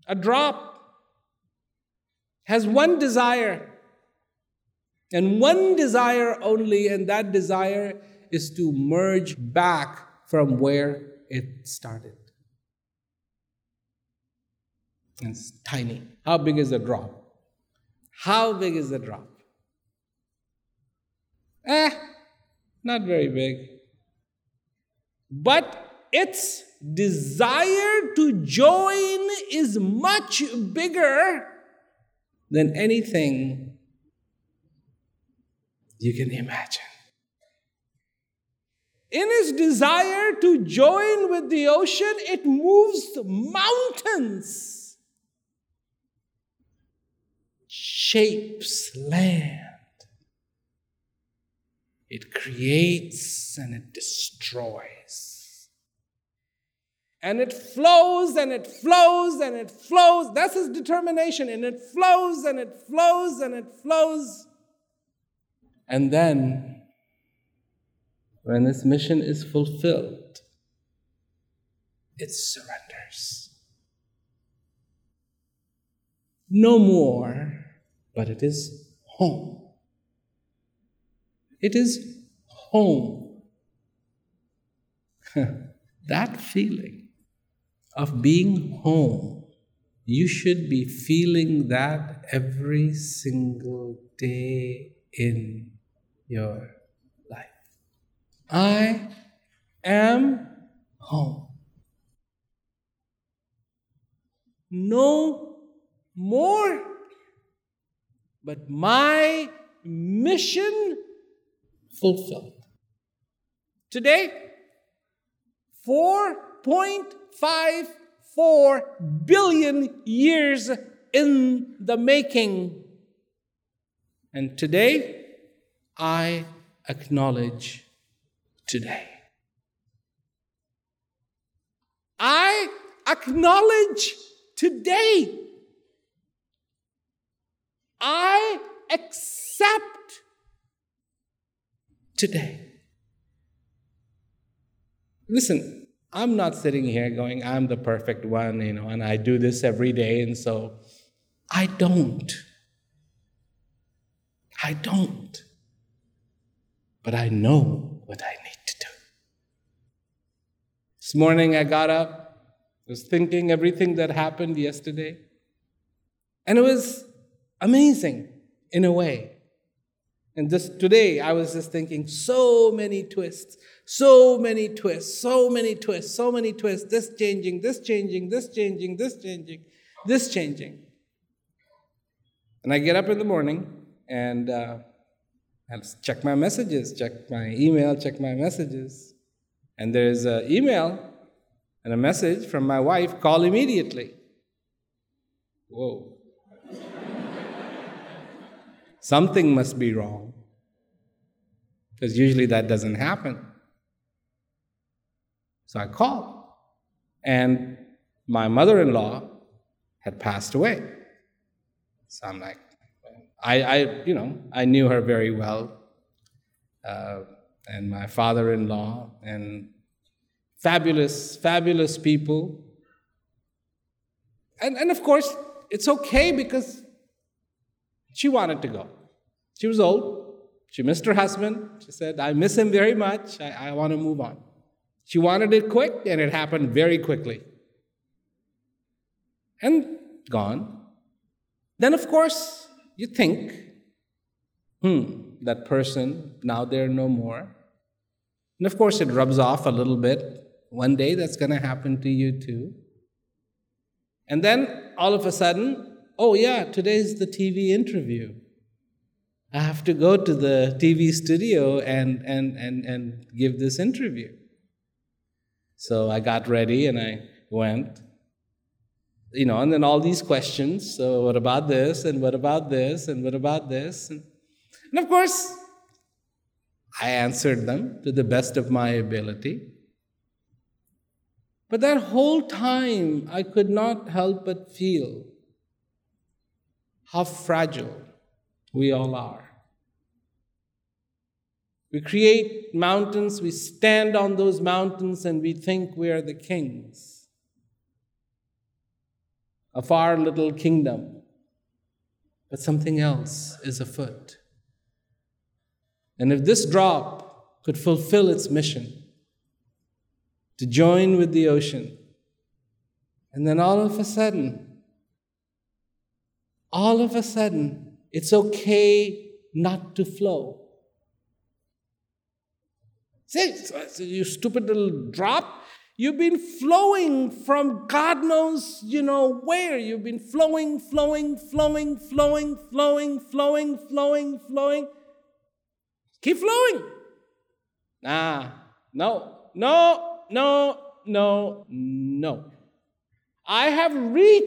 A drop has one desire, and one desire only, and that desire is to merge back from where it started. It's tiny. How big is the drop? How big is the drop? Not very big. But its desire to join is much bigger than anything you can imagine. In its desire to join with the ocean, it moves mountains, shapes land. It creates and it destroys. And it flows and it flows and it flows. That's its determination. And it flows and it flows and it flows. And then, when its mission is fulfilled, it surrenders. No more, but it is home. It is home. That feeling of being home, you should be feeling that every single day in your life. I am home. No more, but my mission fulfilled. Today, 4.54 billion years in the making. And today, I acknowledge today. I acknowledge today. I accept today. Listen, I'm not sitting here going, I'm the perfect one, and I do this every day, and so I don't. But I know what I need to do. This morning I got up, was thinking everything that happened yesterday, and it was amazing in a way. And just today, I was just thinking, so many twists, this changing, this changing, this changing, this changing, this changing. And I get up in the morning, and I check my messages, check my email, check my messages. And there's an email and a message from my wife, call immediately. Whoa. Something must be wrong, because usually that doesn't happen. So I called, and my mother-in-law had passed away. So I'm like, I knew her very well, and my father-in-law, and fabulous, fabulous people. And of course, it's okay because she wanted to go. She was old. She missed her husband. She said, I miss him very much. I want to move on. She wanted it quick, and it happened very quickly. And gone. Then, of course, you think, that person, now they're no more. And of course, it rubs off a little bit. One day, that's going to happen to you too. And then, all of a sudden, oh yeah, today's the TV interview. I have to go to the TV studio and give this interview. So I got ready and I went. And then all these questions. So what about this? And what about this? And what about this? And of course, I answered them to the best of my ability. But that whole time, I could not help but feel how fragile we all are. We create mountains, we stand on those mountains, and we think we are the kings. a far little kingdom, but something else is afoot. And if this drop could fulfill its mission to join with the ocean, and then all of a sudden, it's okay not to flow. Say, you stupid little drop. You've been flowing from God knows, where. You've been flowing. Keep flowing. No. I have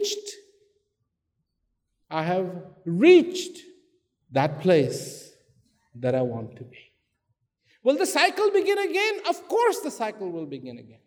reached that place that I want to be. Will the cycle begin again? Of course the cycle will begin again.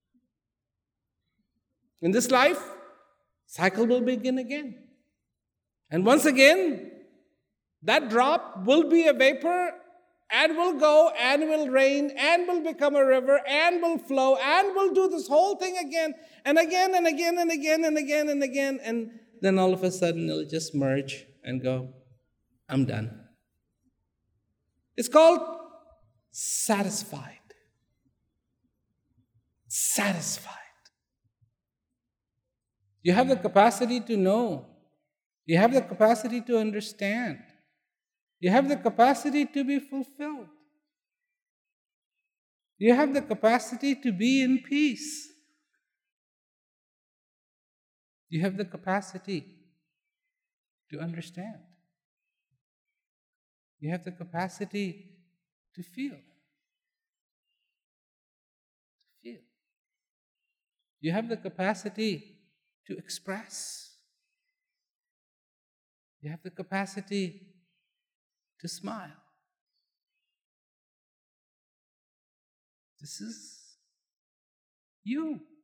In this life, cycle will begin again. And once again, that drop will be a vapor and will go and will rain and will become a river and will flow and will do this whole thing again and again and again and again and again and again. And then all of a sudden it'll just merge and go, I'm done. It's called satisfied. Satisfied. You have the capacity to know. You have the capacity to understand. You have the capacity to be fulfilled. You have the capacity to be in peace. You have the capacity to understand. You have the capacity to feel. You have the capacity to express. You have the capacity to smile. This is you.